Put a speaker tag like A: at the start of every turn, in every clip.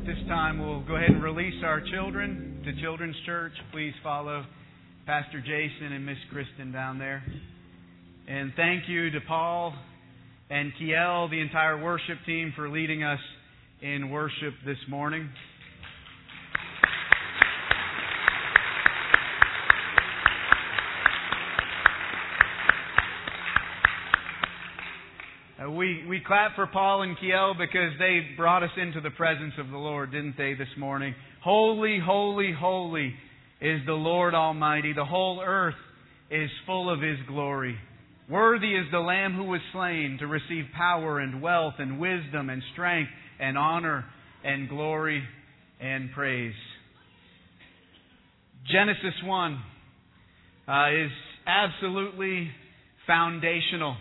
A: This time we'll go ahead and release our children to Children's Church. Please follow Pastor Jason and Miss Kristen down there. And thank you to Paul and Kiel, the entire worship team, for leading us in worship this morning. We clap for Paul and Kiel because they brought us into the presence of the Lord, didn't they, this morning? Holy, holy, holy is the Lord Almighty. The whole earth is full of His glory. Worthy is the Lamb who was slain to receive power and wealth and wisdom and strength and honor and glory and praise. Genesis 1 is absolutely foundational.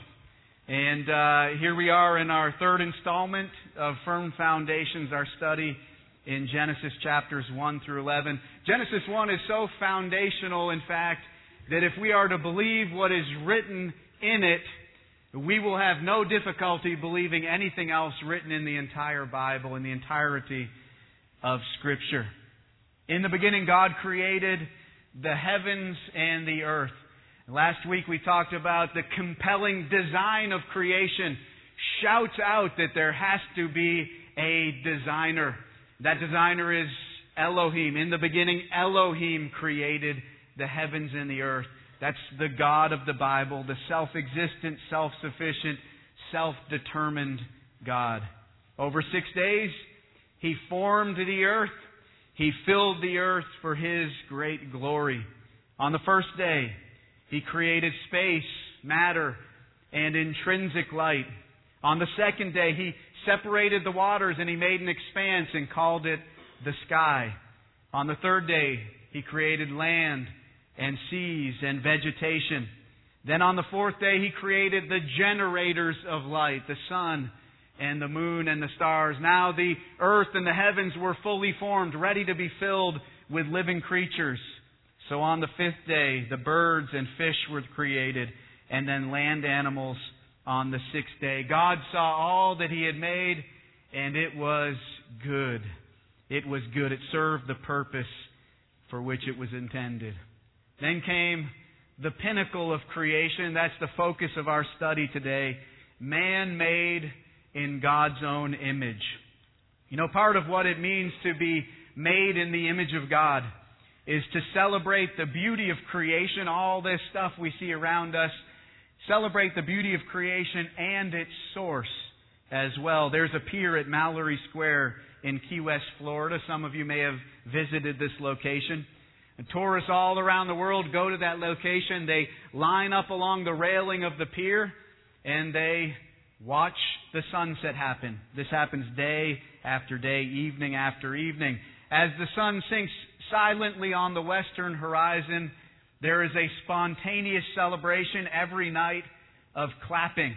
A: And here we are in our third installment of Firm Foundations, our study in Genesis chapters 1 through 11. Genesis 1 is so foundational, in fact, that if we are to believe what is written in it, we will have no difficulty believing anything else written in the entire Bible, in the entirety of Scripture. In the beginning, God created the heavens and the earth. Last week we talked about the compelling design of creation. Shouts out that there has to be a designer. That designer is Elohim. In the beginning, Elohim created the heavens and the earth. That's the God of the Bible, the self-existent, self-sufficient, self-determined God. Over 6 days, He formed the earth. He filled the earth for His great glory. On the first day, He created space, matter, and intrinsic light. On the second day, He separated the waters and He made an expanse and called it the sky. On the third day, He created land and seas and vegetation. Then on the fourth day, He created the generators of light, the sun and the moon and the stars. Now the earth and the heavens were fully formed, ready to be filled with living creatures. So on the fifth day, the birds and fish were created, and then land animals on the sixth day. God saw all that He had made, and it was good. It was good. It served the purpose for which it was intended. Then came the pinnacle of creation. That's the focus of our study today. Man made in God's own image. You know, part of what it means to be made in the image of God is to celebrate the beauty of creation, all this stuff we see around us. Celebrate the beauty of creation and its source as well. There's a pier at Mallory Square in Key West, Florida. Some of you may have visited this location. And tourists all around the world go to that location. They line up along the railing of the pier and they watch the sunset happen. This happens day after day, evening after evening. As the sun sinks silently on the western horizon, there is a spontaneous celebration every night of clapping.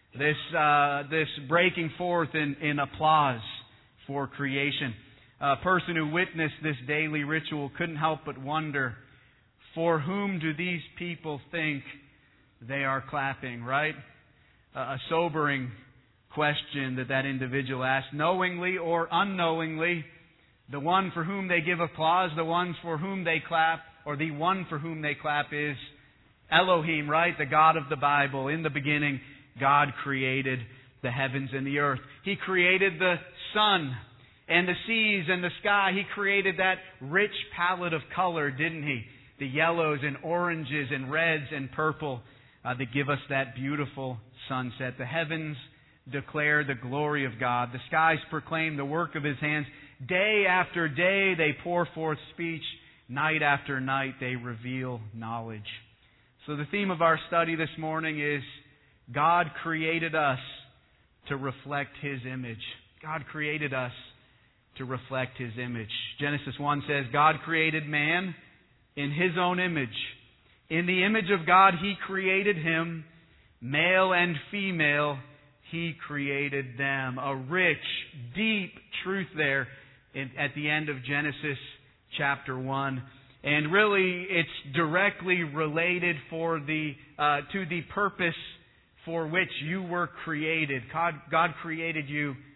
A: This breaking forth in applause for creation. A person who witnessed this daily ritual couldn't help but wonder, for whom do these people think they are clapping, right? A sobering question that individual asked. Knowingly or unknowingly, the one for whom they give applause, the ones for whom they clap, or the one for whom they clap is Elohim, right? The God of the Bible. In the beginning, God created the heavens and the earth. He created the sun and the seas and the sky. He created that rich palette of color, didn't He? The yellows and oranges and reds and purple that give us that beautiful sunset. The heavens declare the glory of God. The skies proclaim the work of His hands. Day after day they pour forth speech. Night after night they reveal knowledge. So the theme of our study this morning is God created us to reflect His image. God created us to reflect His image. Genesis 1 says, God created man in His own image. In the image of God He created him. Male and female He created them. A rich, deep truth there at the end of Genesis chapter 1. And really, it's directly related to the purpose for which you were created. God created you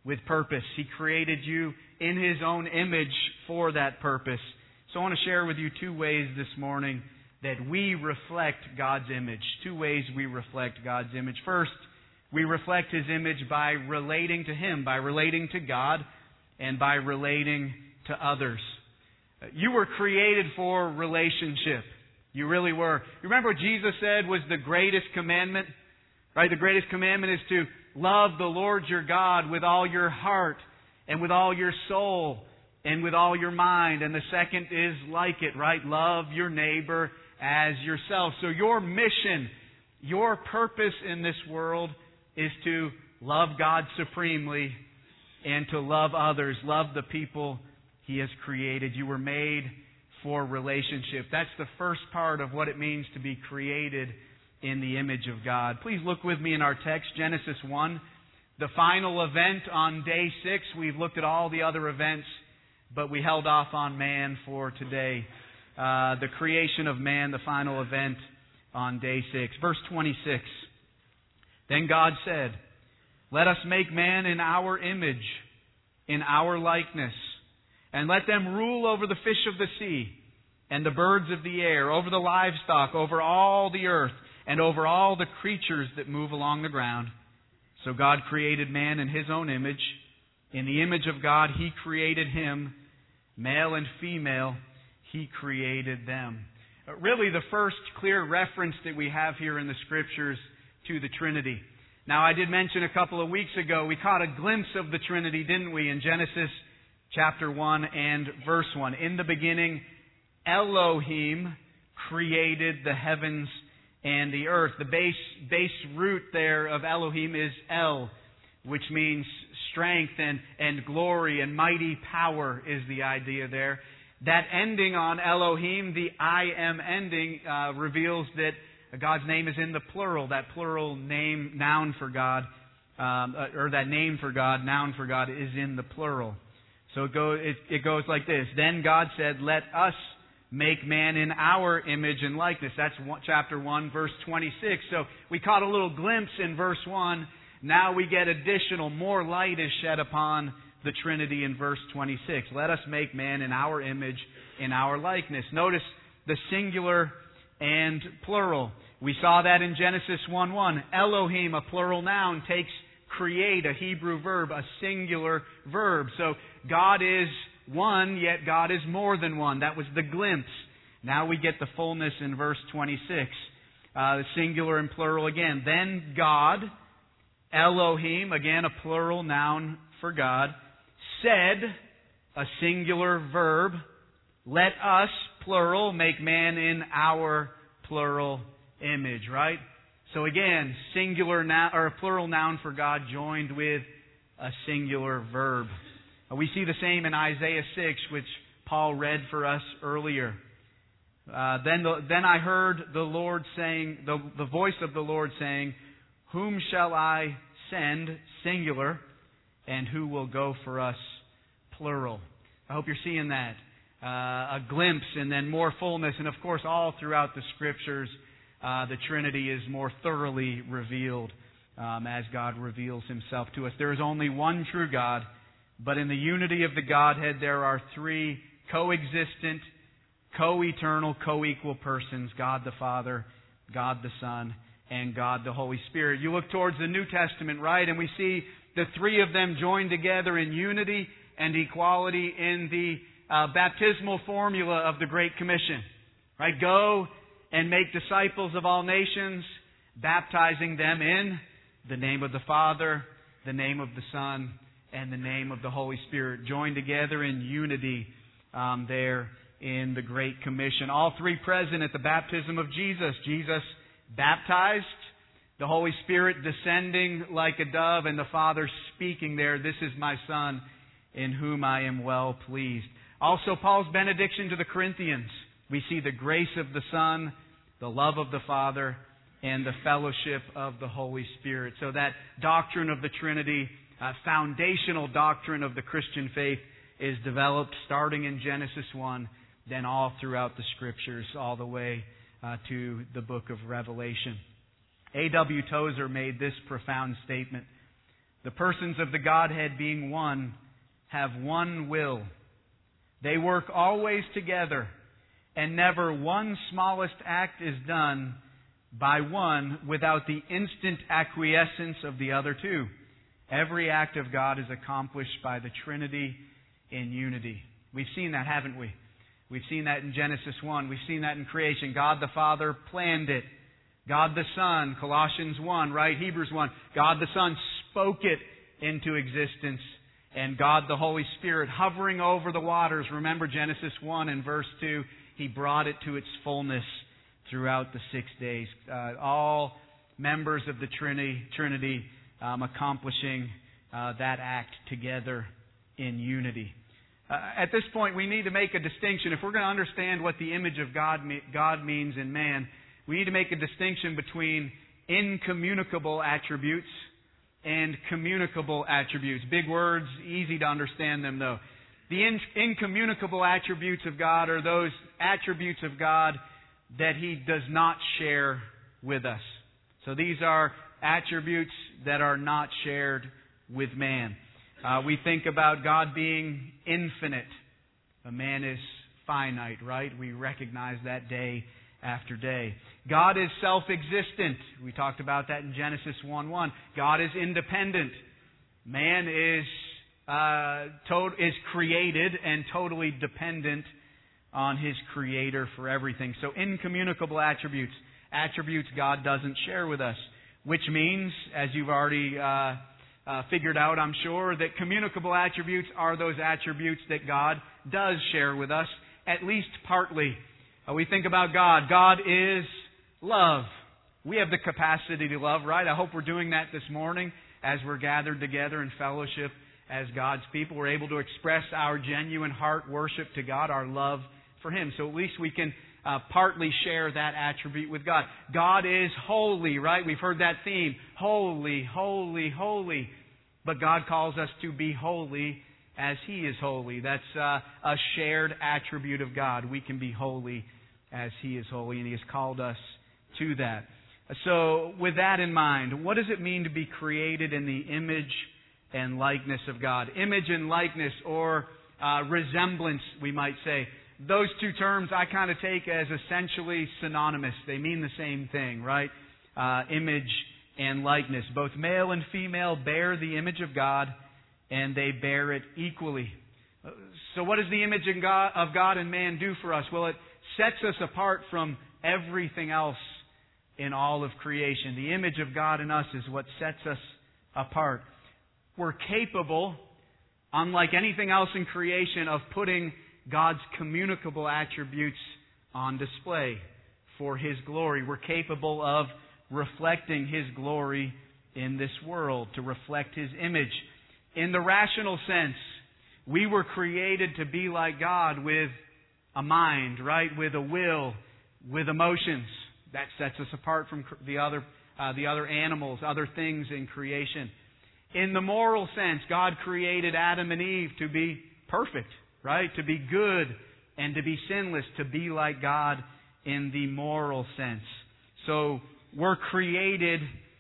A: with purpose. He created you in His own image for that purpose. So I want to share with you two ways this morning that we reflect God's image. Two ways we reflect God's image. First, we reflect His image by relating to Him, by relating to God, and by relating to others. You were created for relationship. You really were. You remember what Jesus said was the greatest commandment? Right? The greatest commandment is to love the Lord your God with all your heart and with all your soul and with all your mind. And the second is like it, right? Love your neighbor as yourself. So your mission, your purpose in this world is to love God supremely and to love others, love the people He has created. You were made for relationship. That's the first part of what it means to be created in the image of God. Please look with me in our text, Genesis 1. The final event on day 6. We've looked at all the other events, but we held off on man for today. The creation of man, the final event on day 6. Verse 26. Then God said, "Let us make man in our image, in our likeness, and let them rule over the fish of the sea, and the birds of the air, over the livestock, over all the earth, and over all the creatures that move along the ground." So God created man in His own image. In the image of God He created him. Male and female He created them. Really, the first clear reference that we have here in the Scriptures to the Trinity. Now, I did mention a couple of weeks ago, we caught a glimpse of the Trinity, didn't we, in Genesis chapter 1 and verse 1. In the beginning, Elohim created the heavens and the earth. The base root there of Elohim is El, which means strength and glory and mighty power is the idea there. That ending on Elohim, the I am ending, reveals that God's name is in the plural. That plural name, noun for God, or that name for God, noun for God, is in the plural. So it goes like this. Then God said, "Let us make man in our image and likeness." That's chapter 1, verse 26. So we caught a little glimpse in verse 1. Now we get additional, more light is shed upon the Trinity in verse 26. Let us make man in our image, in our likeness. Notice the singular and plural. We saw that in Genesis 1:1. Elohim, a plural noun, takes create, a Hebrew verb, a singular verb. So God is one, yet God is more than one. That was the glimpse. Now we get the fullness in verse 26. The singular and plural again. Then God, Elohim, again a plural noun for God, said, a singular verb, "Let us," plural, "make man in our," plural, "image," right? So again, singular noun, or a plural noun for God joined with a singular verb. We see the same in Isaiah 6, which Paul read for us earlier. Then I heard the Lord saying, the voice of the Lord saying, "Whom shall I send?" Singular. "And who will go for us?" Plural. I hope you're seeing that. A glimpse and then more fullness. And of course, all throughout the Scriptures, the Trinity is more thoroughly revealed as God reveals Himself to us. There is only one true God, but in the unity of the Godhead, there are three coexistent, co-eternal, co-equal persons: God the Father, God the Son, and God the Holy Spirit. You look towards the New Testament, right, and we see the three of them joined together in unity and equality in the baptismal formula of the Great Commission. Right? Go and make disciples of all nations, baptizing them in the name of the Father, the name of the Son, and the name of the Holy Spirit. Joined together in unity there in the Great Commission. All three present at the baptism of Jesus. Jesus baptized, the Holy Spirit descending like a dove, and the Father speaking there, "This is my Son, in whom I am well pleased." Also, Paul's benediction to the Corinthians. We see the grace of the Son, the love of the Father, and the fellowship of the Holy Spirit. So that doctrine of the Trinity, foundational doctrine of the Christian faith, is developed starting in Genesis 1, then all throughout the Scriptures, all the way to the book of Revelation. A.W. Tozer made this profound statement. The persons of the Godhead being one have one will. They work always together, and never one smallest act is done by one without the instant acquiescence of the other two. Every act of God is accomplished by the Trinity in unity. We've seen that, haven't we? We've seen that in Genesis 1. We've seen that in creation. God the Father planned it. God the Son, Colossians 1, right? Hebrews 1. God the Son spoke it into existence. And God the Holy Spirit hovering over the waters. Remember Genesis 1 and verse 2. He brought it to its fullness throughout the 6 days. All members of the Trinity accomplishing that act together in unity. At this point, we need to make a distinction. If we're going to understand what the image of God means in man, we need to make a distinction between incommunicable attributes and communicable attributes. Big words, easy to understand them though. The incommunicable attributes of God are those attributes of God that He does not share with us. So these are attributes that are not shared with man. We think about God being infinite. A man is finite, right? We recognize that day after day. God is self-existent. We talked about that in Genesis 1:1. God is independent. Man is created and totally dependent on his Creator for everything. So incommunicable attributes God doesn't share with us, which means, as you've already figured out, I'm sure, that communicable attributes are those attributes that God does share with us, at least partly. We think about God. God is love. We have the capacity to love, right? I hope we're doing that this morning as we're gathered together in fellowship as God's people. We're able to express our genuine heart worship to God, our love for Him. So at least we can partly share that attribute with God. God is holy, right? We've heard that theme. Holy, holy, holy. But God calls us to be holy as He is holy. That's a shared attribute of God. We can be holy as He is holy, and He has called us to that. So with that in mind, what does it mean to be created in the image and likeness of God? Image and likeness, or resemblance, we might say. Those two terms I kind of take as essentially synonymous. They mean the same thing, right? Image and likeness. Both male and female bear the image of God, and they bear it equally. So what does the image of God and man do for us? Well, it sets us apart from everything else in all of creation. The image of God in us is what sets us apart. We're capable, unlike anything else in creation, of putting God's communicable attributes on display for His glory. We're capable of reflecting His glory in this world, to reflect His image. In the rational sense, we were created to be like God with a mind, right? With a will, with emotions. That sets us apart from the other animals, other things in creation. In the moral sense, God created Adam and Eve to be perfect, right? To be good and to be sinless, to be like God in the moral sense. So we're created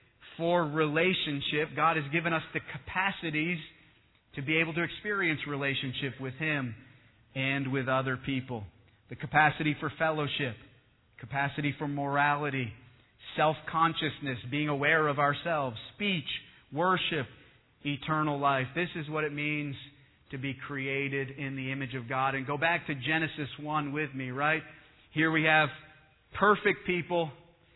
A: for relationship. God has given us the capacities to be able to experience relationship with Him and with other people. The capacity for fellowship, capacity for morality, self-consciousness, being aware of ourselves, speech, worship, eternal life. This is what it means to be created in the image of God. And go back to Genesis 1 with me, right? Here we have perfect people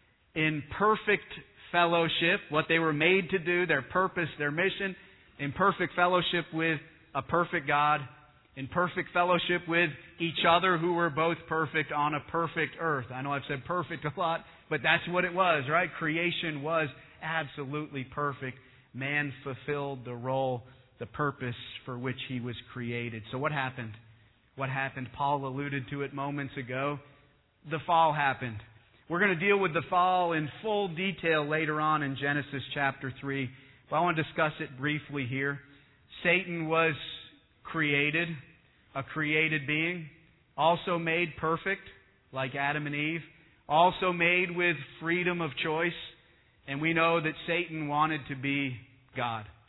A: in perfect fellowship, what they were made to do, their purpose, their mission, in perfect fellowship with a perfect God, in perfect fellowship with each other who were both perfect on a perfect earth. I know I've said perfect a lot, but that's what it was, right? Creation was absolutely perfect. Man fulfilled the role, the purpose for which he was created. So what happened? What happened? Paul alluded to it moments ago. The fall happened. We're going to deal with the fall in full detail later on in Genesis chapter 3. But I want to discuss it briefly here. Satan was created, a created being, also made perfect, like Adam and Eve, also made with freedom of choice. And we know that Satan wanted to be God.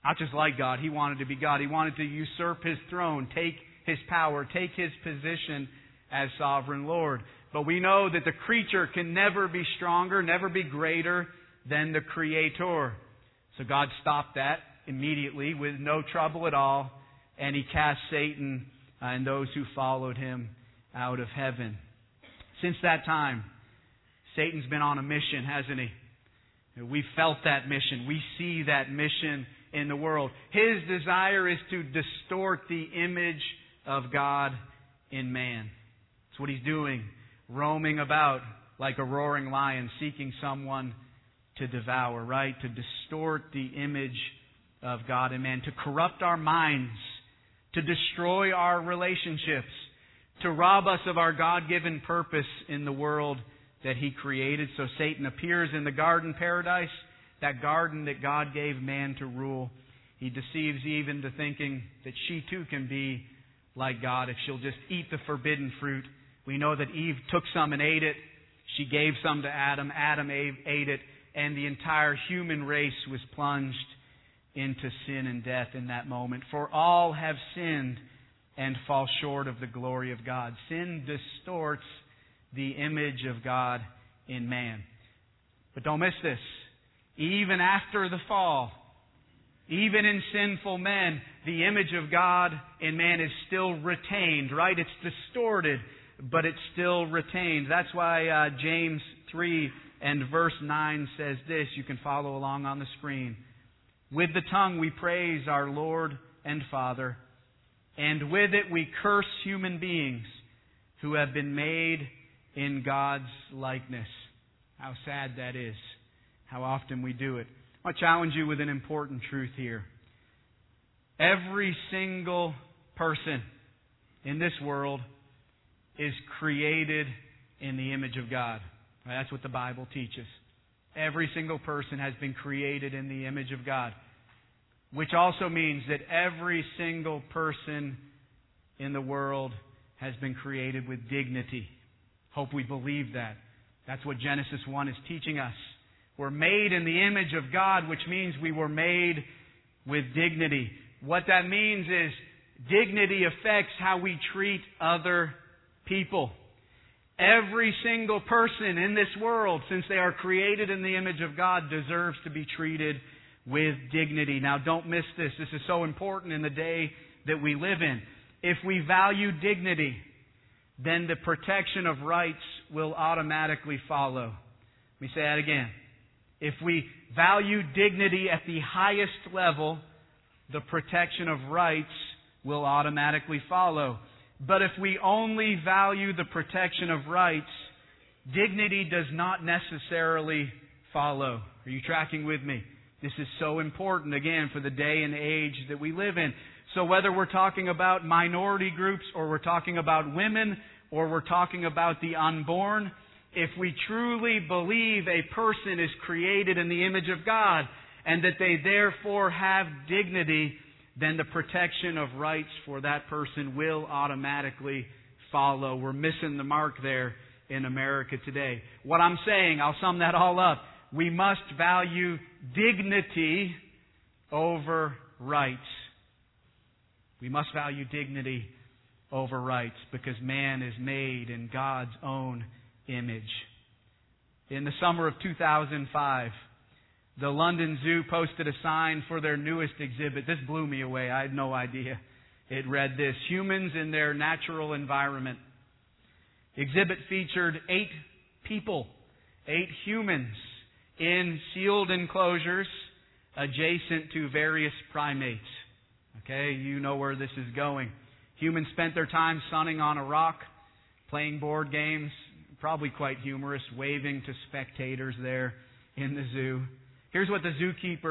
A: not just like God. He wanted to be God. He wanted to usurp His throne, take His power, take His position as sovereign Lord. But we know that the creature can never be stronger, never be greater than the Creator. So God stopped that immediately with no trouble at all, and He cast Satan and those who followed him out of heaven. Since that time, Satan's been on a mission, hasn't he? We've felt that mission. We see that mission in the world. His desire is to distort the image of God in man. That's what he's doing, roaming about like a roaring lion, seeking someone to devour, right? To distort the image of God in man, to corrupt our minds, to destroy our relationships, to rob us of our God-given purpose in the world that He created. So Satan appears in the garden paradise, that garden that God gave man to rule. He deceives Eve into thinking that she too can be like God if she'll just eat the forbidden fruit. We know that Eve took some and ate it. She gave some to Adam. Adam ate it. And the entire human race was plunged into sin and death in that moment. For all have sinned and fall short of the glory of God. Sin distorts the image of God in man. But don't miss this. Even after the fall, even in sinful men, the image of God in man is still retained, right? It's distorted, but it's still retained. That's why James 3 and verse 9 says this. You can follow along on the screen. With the tongue we praise our Lord and Father, and with it we curse human beings who have been made in God's likeness. How sad that is. How often we do it. I want to challenge you with an important truth here. Every single person in this world is created in the image of God. That's what the Bible teaches. Every single person has been created in the image of God. Which also means that every single person in the world has been created with dignity. Hope we believe that. That's what Genesis 1 is teaching us. We're made in the image of God, which means we were made with dignity. What that means is dignity affects how we treat other people. Every single person in this world, since they are created in the image of God, deserves to be treated with dignity. Now, don't miss this. This is so important in the day that we live in. If we value dignity, then the protection of rights will automatically follow. Let me say that again. If we value dignity at the highest level, the protection of rights will automatically follow. But if we only value the protection of rights, dignity does not necessarily follow. Are you tracking with me? This is so important, again, for the day and age that we live in. So whether we're talking about minority groups, or we're talking about women, or we're talking about the unborn, if we truly believe a person is created in the image of God, and that they therefore have dignity, then the protection of rights for that person will automatically follow. We're missing the mark there in America today. What I'm saying, I'll sum that all up. We must value dignity over rights. We must value dignity over rights because man is made in God's own image. In the summer of 2005, the London Zoo posted a sign for their newest exhibit. This blew me away. I had no idea. It read this: humans in their natural environment. The exhibit featured 8 people, 8 humans, in sealed enclosures adjacent to various primates. Okay, you know where this is going. Humans spent their time sunning on a rock, playing board games, probably quite humorous, waving to spectators there in the zoo. Here's what the zoo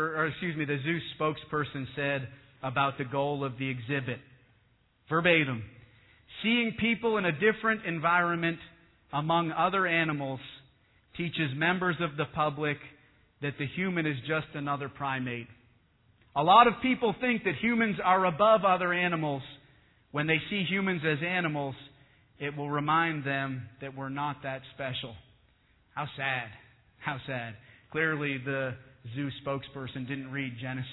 A: spokesperson said about the goal of the exhibit. Verbatim: seeing people in a different environment among other animals teaches members of the public that the human is just another primate. A lot of people think that humans are above other animals. When they see humans as animals, it will remind them that we're not that special. How sad. How sad. Clearly, the zoo spokesperson didn't read Genesis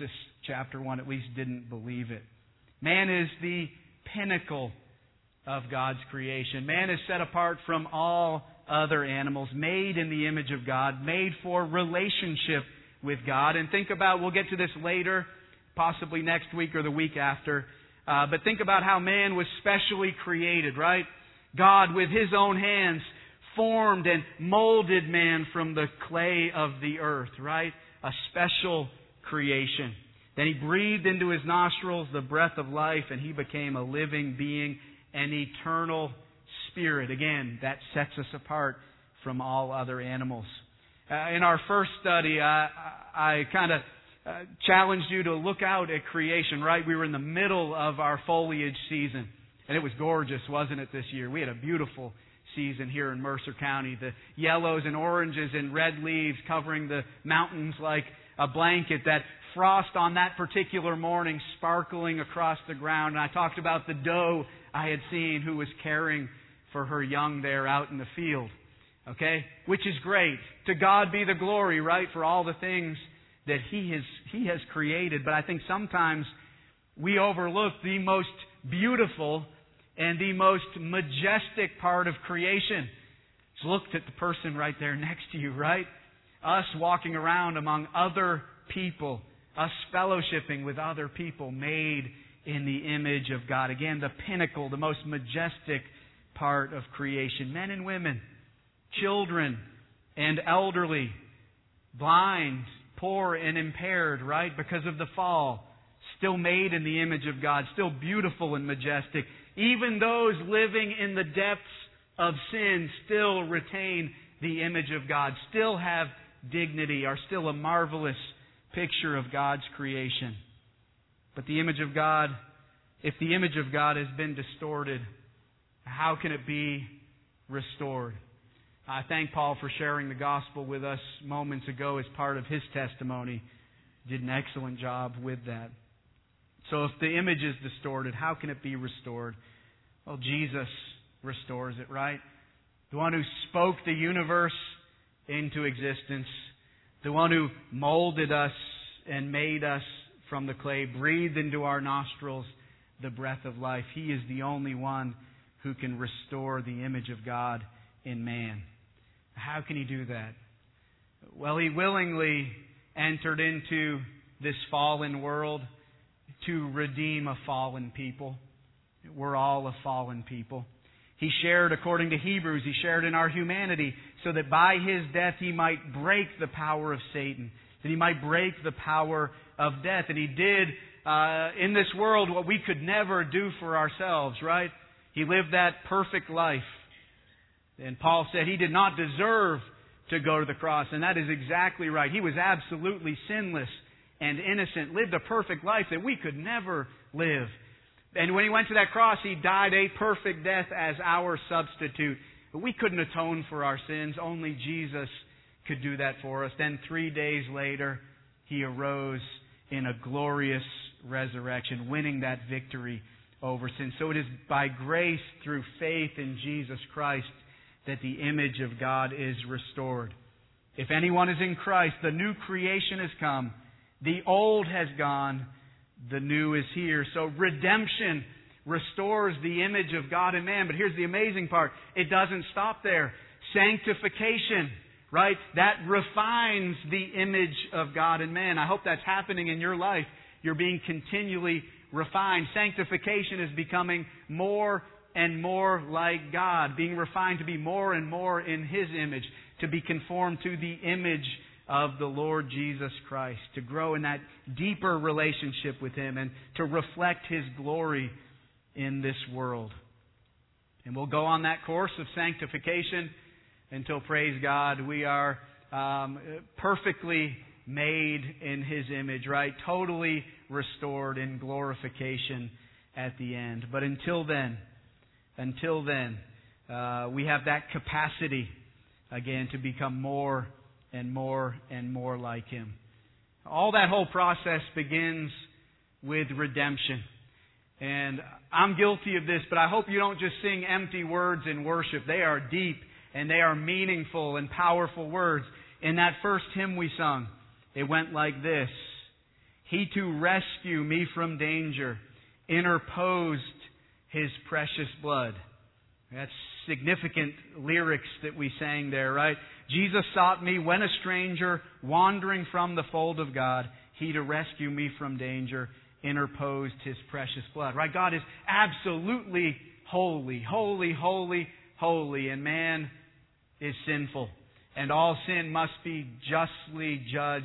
A: chapter 1 at least didn't believe it. Man is the pinnacle of God's creation. Man is set apart from all other animals, made in the image of God, made for relationship with God. And think about, we'll get to this later, possibly next week or the week after, but think about how man was specially created, right? God, with His own hands, formed and molded man from the clay of the earth, right? A special creation. Then He breathed into his nostrils the breath of life, and he became a living being, an eternal spirit. Again, that sets us apart from all other animals. In our first study, I kind of challenged you to look out at creation, right? We were in the middle of our foliage season, and it was gorgeous, wasn't it, this year? We had a beautiful season here in Mercer County. The yellows and oranges and red leaves covering the mountains like a blanket, that frost on that particular morning sparkling across the ground. And I talked about the doe I had seen who was caring for her young there out in the field. Okay? Which is great. To God be the glory, right, for all the things that He has created. But I think sometimes we overlook the most beautiful and the most majestic part of creation. Just look at the person right there next to you, right? Us walking around among other people, us fellowshipping with other people made in the image of God. Again, the pinnacle, the most majestic part of creation. Men and women, children and elderly, blind, poor and impaired, right? Because of the fall. Still made in the image of God. Still beautiful and majestic. Even those living in the depths of sin still retain the image of God. Still have dignity. Are still a marvelous picture of God's creation. But the image of God, if the image of God has been distorted, how can it be restored? I thank Paul for sharing the gospel with us moments ago as part of his testimony. He did an excellent job with that. So if the image is distorted, how can it be restored? Well, Jesus restores it, right? The one who spoke the universe into existence, the one who molded us and made us from the clay, breathed into our nostrils the breath of life. He is the only one who can restore the image of God in man. How can He do that? Well, He willingly entered into this fallen world to redeem a fallen people. We're all a fallen people. He shared, according to Hebrews, He shared in our humanity so that by His death He might break the power of Satan, that He might break the power of death. And He did in this world what we could never do for ourselves, right? He lived that perfect life. And Paul said He did not deserve to go to the cross. And that is exactly right. He was absolutely sinless and innocent, lived a perfect life that we could never live. And when He went to that cross, He died a perfect death as our substitute. But we couldn't atone for our sins. Only Jesus could do that for us. Then 3 days later, He arose in a glorious resurrection, winning that victory over sin. So it is by grace through faith in Jesus Christ that the image of God is restored. If anyone is in Christ, the new creation has come. The old has gone. The new is here. So redemption restores the image of God in man. But here's the amazing part. It doesn't stop there. Sanctification, right? That refines the image of God in man. I hope that's happening in your life. You're being continually refined. Sanctification is becoming more and more like God, being refined to be more and more in His image, to be conformed to the image of the Lord Jesus Christ, to grow in that deeper relationship with Him and to reflect His glory in this world. And we'll go on that course of sanctification until, praise God, we are perfectly made in His image, right? Totally restored in glorification at the end. But until then, we have that capacity, again, to become more and more and more like Him. All that whole process begins with redemption. And I'm guilty of this, but I hope you don't just sing empty words in worship. They are deep and they are meaningful and powerful words. In that first hymn we sung, it went like this. He to rescue me from danger interposed His precious blood. That's significant lyrics that we sang there, right? Jesus sought me when a stranger, wandering from the fold of God. He to rescue me from danger interposed His precious blood. Right? God is absolutely holy, holy, holy, holy, and man is sinful. And all sin must be justly judged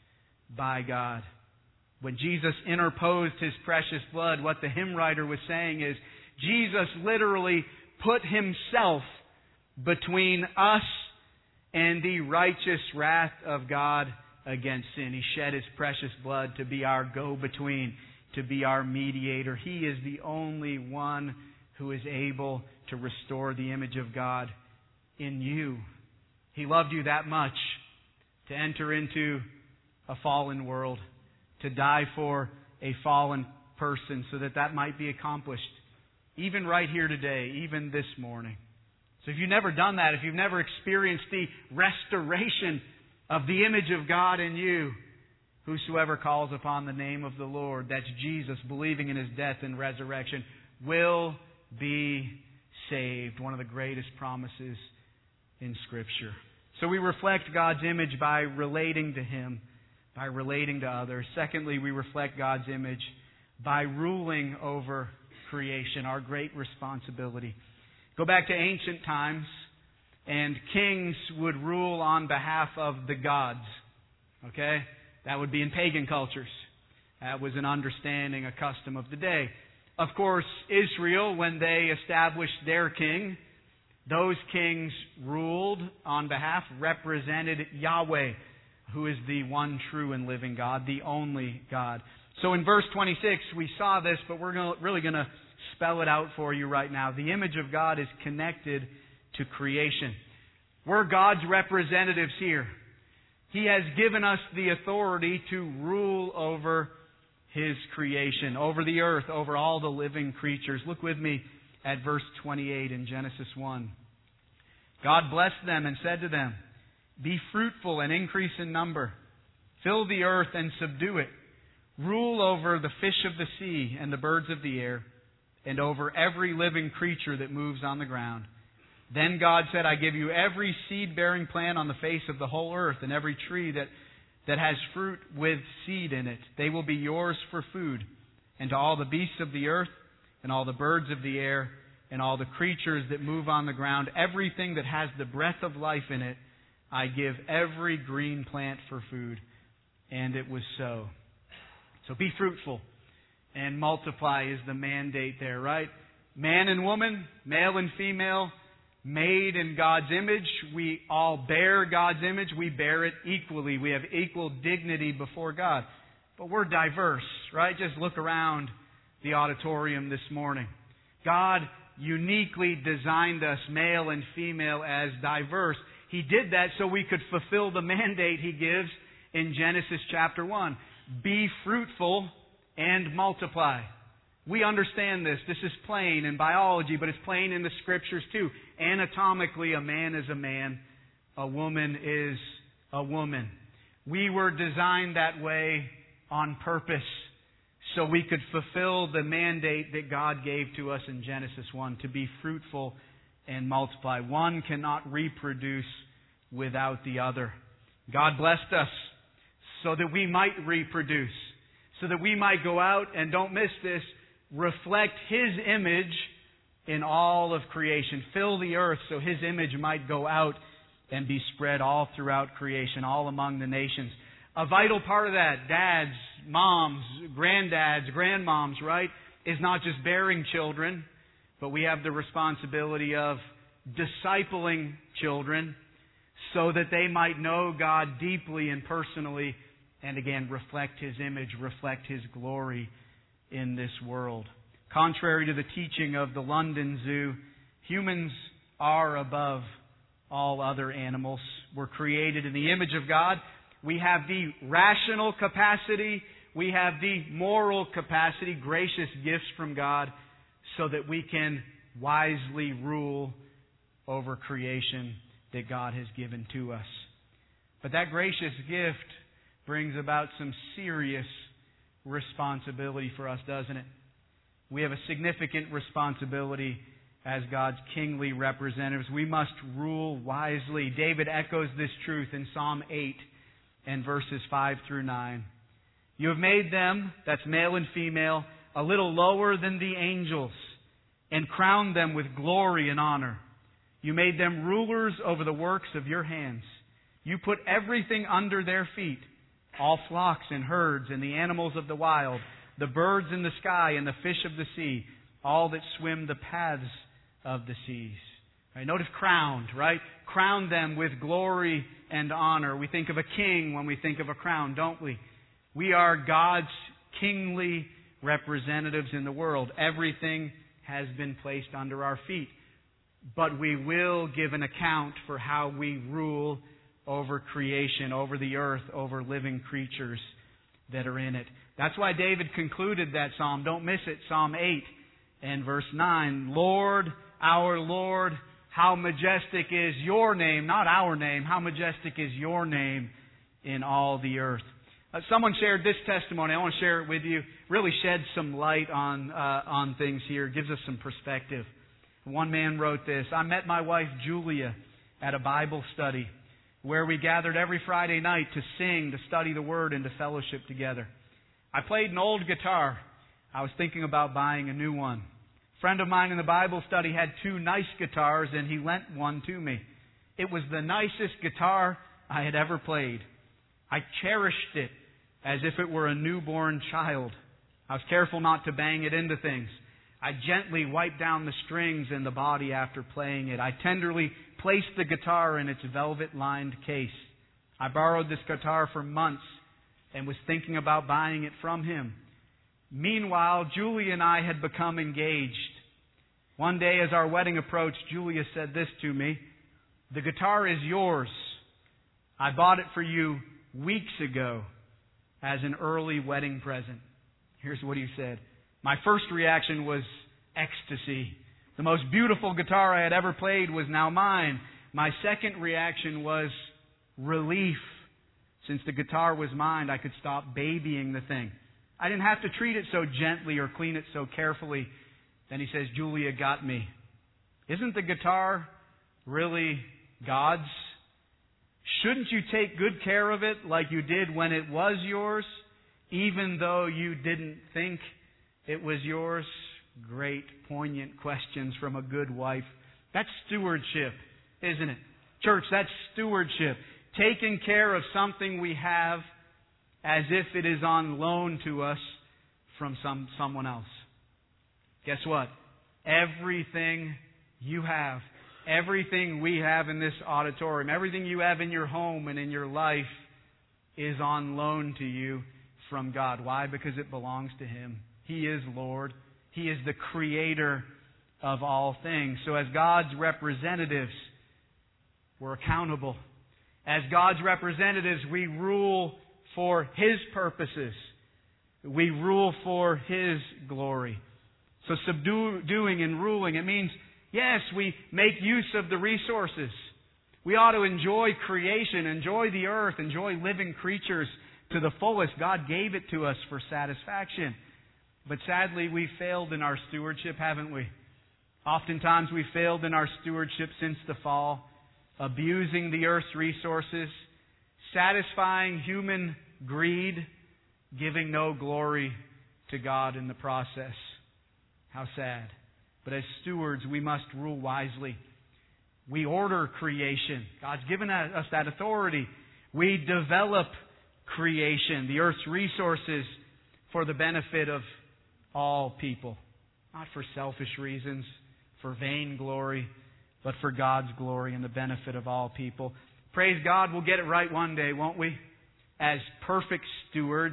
A: by God. When Jesus interposed His precious blood, what the hymn writer was saying is, Jesus literally put Himself between us and the righteous wrath of God against sin. He shed His precious blood to be our go-between, to be our mediator. He is the only one who is able to restore the image of God in you. He loved you that much to enter into a fallen world, to die for a fallen person so that that might be accomplished. Even right here today, even this morning. So if you've never done that, if you've never experienced the restoration of the image of God in you, whosoever calls upon the name of the Lord, that's Jesus, believing in His death and resurrection, will be saved. One of the greatest promises in Scripture. So we reflect God's image by relating to Him, by relating to others. Secondly, we reflect God's image by ruling over creation, our great responsibility. Go back to ancient times, and kings would rule on behalf of the gods. Okay? That would be in pagan cultures. That was an understanding, a custom of the day. Of course, Israel, when they established their king, those kings ruled on behalf, represented Yahweh, who is the one true and living God, the only God. So in verse 26, we saw this, but we're really going to spell it out for you right now. The image of God is connected to creation. We're God's representatives here. He has given us the authority to rule over His creation, over the earth, over all the living creatures. Look with me at verse 28 in Genesis 1. God blessed them and said to them, "Be fruitful and increase in number. Fill the earth and subdue it. Rule over the fish of the sea and the birds of the air, and over every living creature that moves on the ground." Then God said, "I give you every seed-bearing plant on the face of the whole earth, and every tree that has fruit with seed in it. They will be yours for food. And to all the beasts of the earth, and all the birds of the air, and all the creatures that move on the ground, everything that has the breath of life in it, I give every green plant for food." And it was so. So be fruitful and multiply is the mandate there, right? Man and woman, male and female, made in God's image. We all bear God's image. We bear it equally. We have equal dignity before God. But we're diverse, right? Just look around the auditorium this morning. God uniquely designed us, male and female, as diverse. He did that so we could fulfill the mandate He gives in Genesis chapter 1. Be fruitful and multiply. We understand this. This is plain in biology, but it's plain in the Scriptures too. Anatomically, a man is a man. A woman is a woman. We were designed that way on purpose so we could fulfill the mandate that God gave to us in Genesis 1, to be fruitful and multiply. One cannot reproduce without the other. God blessed us so that we might reproduce, so that we might go out, and don't miss this, reflect His image in all of creation. Fill the earth so His image might go out and be spread all throughout creation, all among the nations. A vital part of that, dads, moms, granddads, grandmoms, right, is not just bearing children, but we have the responsibility of discipling children so that they might know God deeply and personally, and again, reflect His image, reflect His glory in this world. Contrary to the teaching of the London Zoo, humans are above all other animals. We're created in the image of God. We have the rational capacity. We have the moral capacity, gracious gifts from God, so that we can wisely rule over creation that God has given to us. But that gracious gift brings about some serious responsibility for us, doesn't it? We have a significant responsibility as God's kingly representatives. We must rule wisely. David echoes this truth in Psalm 8 and verses 5 through 9. You have made them, that's male and female, a little lower than the angels, and crowned them with glory and honor. You made them rulers over the works of your hands. You put everything under their feet, all flocks and herds and the animals of the wild, the birds in the sky and the fish of the sea, all that swim the paths of the seas. Right, notice crowned, right? Crowned them with glory and honor. We think of a king when we think of a crown, don't we? We are God's kingly representatives in the world. Everything has been placed under our feet. But we will give an account for how we rule over creation, over the earth, over living creatures that are in it. That's why David concluded that psalm. Don't miss it. Psalm 8 and verse 9. Lord, our Lord, how majestic is your name, not our name, how majestic is your name in all the earth. Someone shared this testimony. I want to share it with you. Really sheds some light on things here. Gives us some perspective. One man wrote this. I met my wife Julia at a Bible study where we gathered every Friday night to sing, to study the Word, and to fellowship together. I played an old guitar. I was thinking about buying a new one. A friend of mine in the Bible study had two nice guitars, and he lent one to me. It was the nicest guitar I had ever played. I cherished it as if it were a newborn child. I was careful not to bang it into things. I gently wiped down the strings and the body after playing it. I tenderly placed the guitar in its velvet-lined case. I borrowed this guitar for months and was thinking about buying it from him. Meanwhile, Julia and I had become engaged. One day as our wedding approached, Julia said this to me, "The guitar is yours. I bought it for you weeks ago as an early wedding present." Here's what he said. My first reaction was ecstasy. The most beautiful guitar I had ever played was now mine. My second reaction was relief. Since the guitar was mine, I could stop babying the thing. I didn't have to treat it so gently or clean it so carefully. Then he says, Julia got me. Isn't the guitar really God's? Shouldn't you take good care of it like you did when it was yours, even though you didn't think it was yours? Great, poignant questions from a good wife. That's stewardship, isn't it? Church, that's stewardship. Taking care of something we have as if it is on loan to us from someone else. Guess what? Everything you have, everything we have in this auditorium, everything you have in your home and in your life is on loan to you from God. Why? Because it belongs to Him. He is Lord. He is the Creator of all things. So as God's representatives, we're accountable. As God's representatives, we rule for His purposes. We rule for His glory. So subduing and ruling, it means, yes, we make use of the resources. We ought to enjoy creation, enjoy the earth, enjoy living creatures to the fullest. God gave it to us for satisfaction. But sadly, we failed in our stewardship, haven't we? Oftentimes we failed in our stewardship since the fall, abusing the earth's resources, satisfying human greed, giving no glory to God in the process. How sad. But as stewards, we must rule wisely. We order creation. God's given us that authority. We develop creation, the earth's resources, for the benefit of all people. Not for selfish reasons, for vain glory, but for God's glory and the benefit of all people. Praise God, we'll get it right one day, won't we? As perfect stewards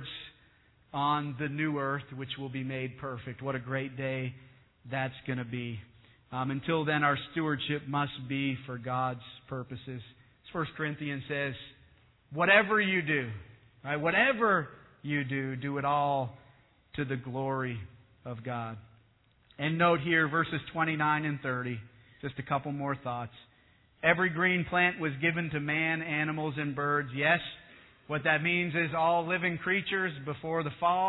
A: on the new earth, which will be made perfect. What a great day that's going to be. Until then, our stewardship must be for God's purposes. As 1 Corinthians says, whatever you do, right? Whatever you do, do it all to the glory of God. And note here, verses 29 and 30, just a couple more thoughts. Every green plant was given to man, animals, and birds. Yes, what that means is all living creatures before the fall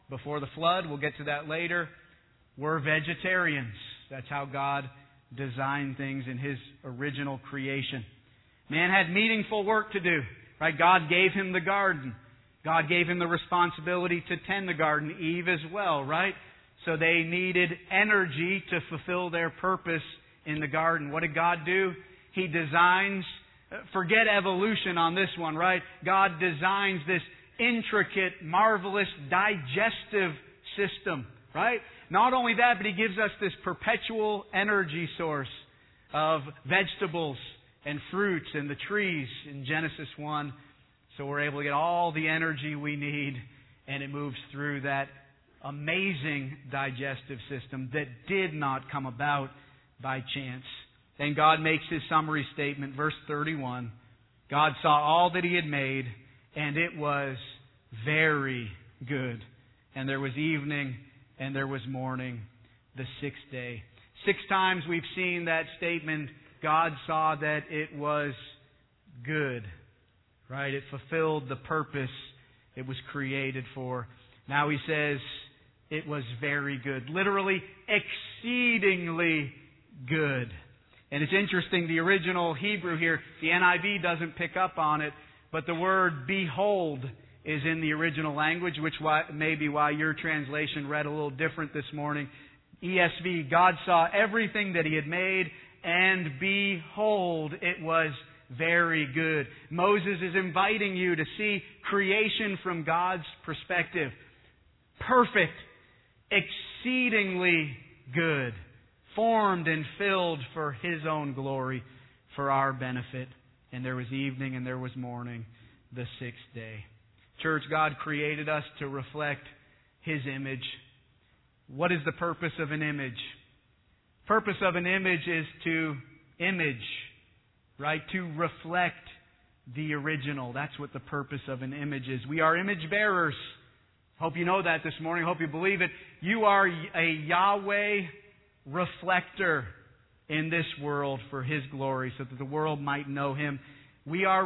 A: before the flood, we'll get to that later, were vegetarians. That's how God designed things in His original creation. Man had meaningful work to do. Right? God gave him the garden. God gave him the responsibility to tend the garden. Eve as well, right? So they needed energy to fulfill their purpose in the garden. What did God do? He designs, forget evolution on this one, right? God designs this intricate, marvelous, digestive system, right? Not only that, but He gives us this perpetual energy source of vegetables and fruits and the trees in Genesis 1. So we're able to get all the energy we need, and it moves through that amazing digestive system that did not come about by chance. Then God makes His summary statement, verse 31. God saw all that He had made, and it was very good. And there was evening, and there was morning, the sixth day. 6 times we've seen that statement, God saw that it was good. Right? It fulfilled the purpose it was created for. Now He says it was very good. Literally, exceedingly good. And it's interesting, the original Hebrew here, the NIV doesn't pick up on it, but the word behold is in the original language, which may be why your translation read a little different this morning. ESV, God saw everything that He had made, and behold, it was very good. Moses is inviting you to see creation from God's perspective. Perfect, exceedingly good, formed and filled for His own glory, for our benefit. And there was evening and there was morning, the sixth day. Church, God created us to reflect His image. What is the purpose of an image? Purpose of an image is to image, right? To reflect the original. That's what the purpose of an image is. We are image bearers. Hope you know that this morning. Hope you believe it. You are a Yahweh reflector in this world for His glory, so that the world might know Him. We are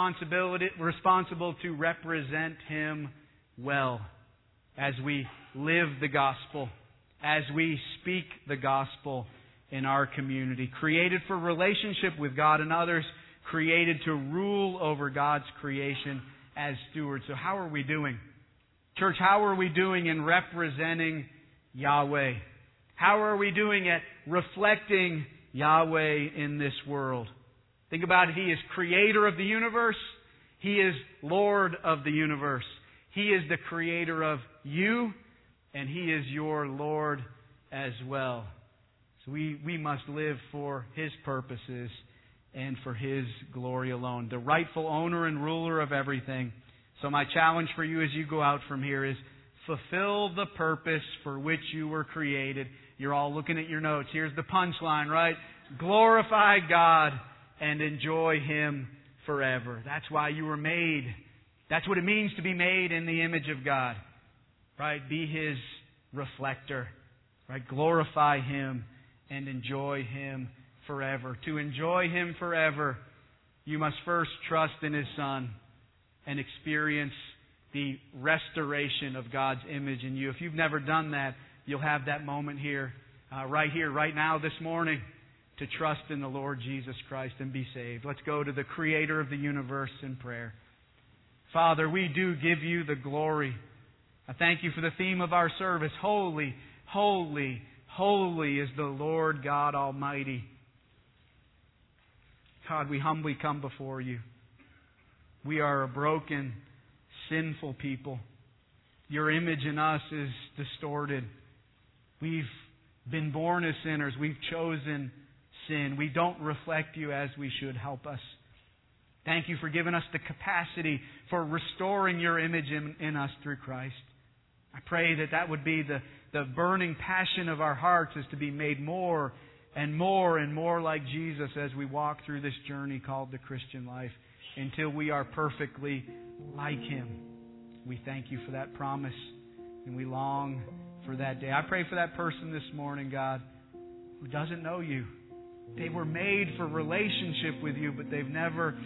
A: responsible to represent Him well as we live the gospel, as we speak the gospel in our community. Created for relationship with God and others, created to rule over God's creation as stewards. So how are we doing? Church, how are we doing in representing Yahweh? How are we doing at reflecting Yahweh in this world? Think about it. He is creator of the universe. He is Lord of the universe. He is the creator of you, and He is your Lord as well. So we must live for His purposes and for His glory alone. The rightful owner and ruler of everything. So my challenge for you as you go out from here is fulfill the purpose for which you were created. You're all looking at your notes. Here's the punchline, right? Glorify God and enjoy Him forever. That's why you were made. That's what it means to be made in the image of God. Right? Be His reflector. Right? Glorify Him and enjoy Him forever. To enjoy Him forever, you must first trust in His Son and experience the restoration of God's image in you. If you've never done that, you'll have that moment here, right now, this morning, to trust in the Lord Jesus Christ and be saved. Let's go to the Creator of the universe in prayer. Father, we do give You the glory. I thank You for the theme of our service. Holy, holy, holy is the Lord God Almighty. God, we humbly come before You. We are a broken, sinful people. Your image in us is distorted. We've been born as sinners. We've chosen sin. We don't reflect You as we should. Help us. Thank You for giving us the capacity for restoring Your image in us through Christ. I pray that would be the burning passion of our hearts, is to be made more and more and more like Jesus as we walk through this journey called the Christian life, until we are perfectly like Him. We thank You for that promise, and we long for that day. I pray for that person this morning, God, who doesn't know You. They were made for relationship with You, but they've never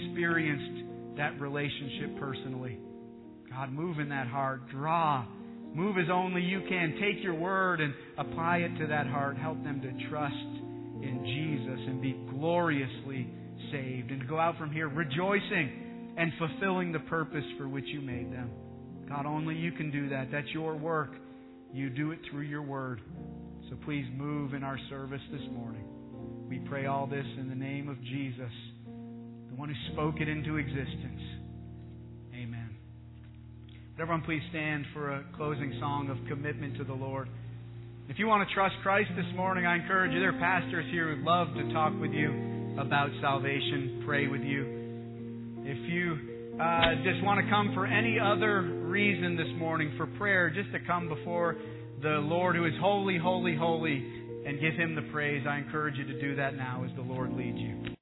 A: experienced that relationship personally. God, move in that heart. Draw Move as only you can. Take your word and apply it to that heart. Help them to trust in Jesus and be gloriously saved, and to go out from here rejoicing and fulfilling the purpose for which you made them. God, only you can do that. That's your work. You do it through your word. So please move in our service this morning. We pray all this in the name of Jesus, the one who spoke it into existence. Amen. Would everyone please stand for a closing song of commitment to the Lord. If you want to trust Christ this morning, I encourage you. There are pastors here who'd love to talk with you about salvation, pray with you. If you just want to come for any other reason this morning for prayer, just to come before the Lord who is holy, holy, holy, and give Him the praise, I encourage you to do that now as the Lord leads you.